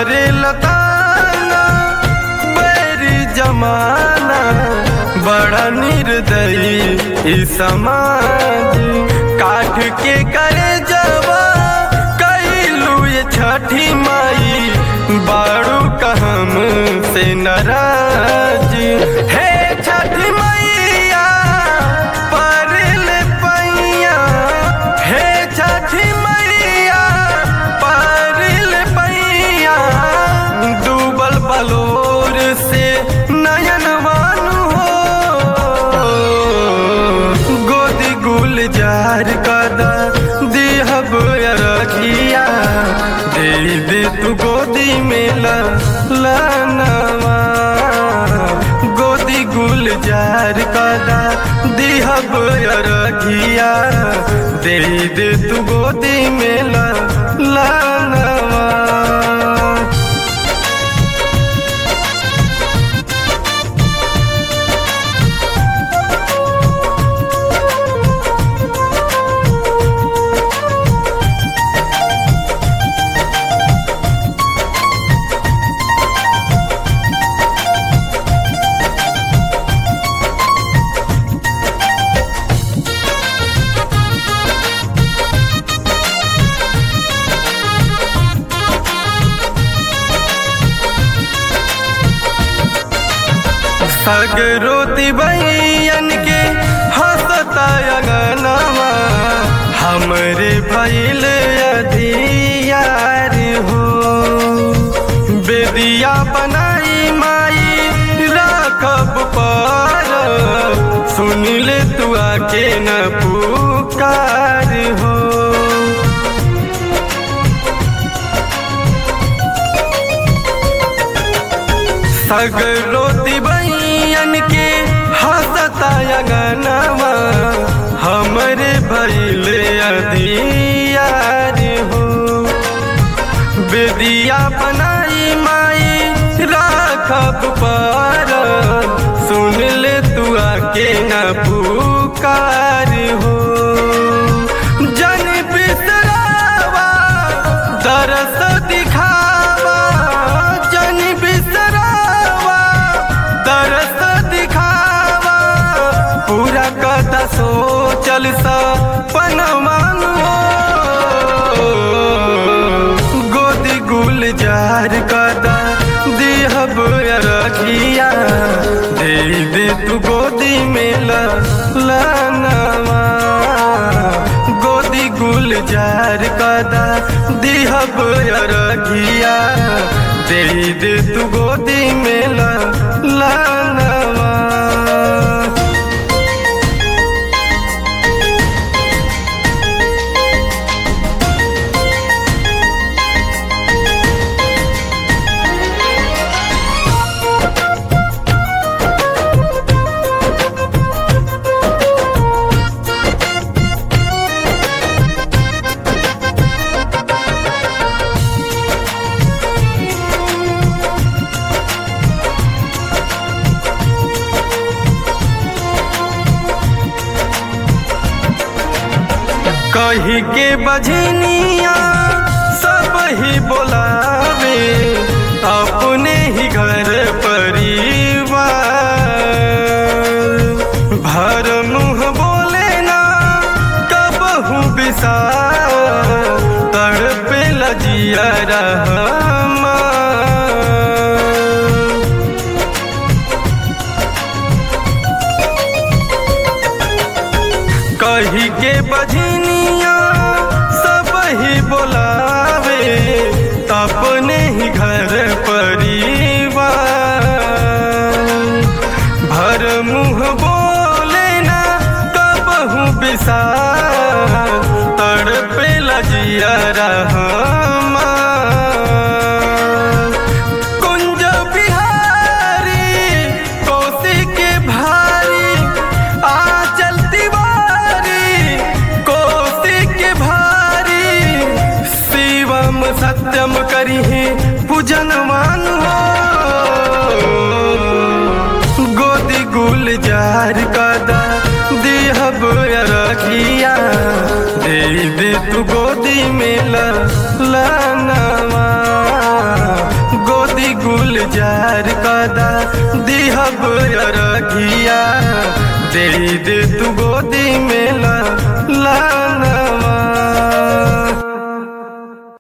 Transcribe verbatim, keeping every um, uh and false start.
करे लताना बैरी जमाना बड़ा निर्दयी ई समाज काठ के करे जवा कैलू ये छठी माई बाड़ू कहम से नाराज हे छठी मैया परल पैया हे छठी मैया परल पैया डूबल बलोर से नयन वानु हो गोदी गुलजार कदा दिहब रखिया दे दे तू गोदी में लानवा गोदी गुलजार कदा दिहब रखिया दे दे तू गोदी में लानवा। सगरोती बहन के हंसता अंगनवा हमरे भइल अधियार हो बेदिया बनाई माई राखब पर सुन ले तू आके न पुकार हो सगरोती बहन के हंसता अंगनवा हमरे भइल अधियार हो बेदिया बनाई माई राखब पर सुन ले तू आके न पुकार हो जन बिसरावा दरस दिखावा जन बिसरावा दरस दिखावा पूरा कथा सोचल सपनवा गोदी गुलजार कदा दिहब रखिया दे दे तू गोदी में लानवा गोदी गुलजार कदा दिहब रखिया दे दे तू गोदी में लानवा। कही के बजनिया सब ही बोलावे अपने ही घर परिवार भर मुँह बोले ना कबहू बिसार तड़पे लजिया रहमा कही के बजनिया सब ही बोलावे अपने ही घर परिवार भर मुँह बोले ना कबहू बिसार तड़पे लजिया रहमा कुंज बिहारी कोसी के भारी आंचल तिवारी कोसी के भारी शिवम सत्यम करी पूजन मान हो गोदी गुलजार कदा दिहब रखिया दे दे तू गोदी में लानवा गुलजार कदा दिहब अरघिया दे दे तू गोदी में ला लाना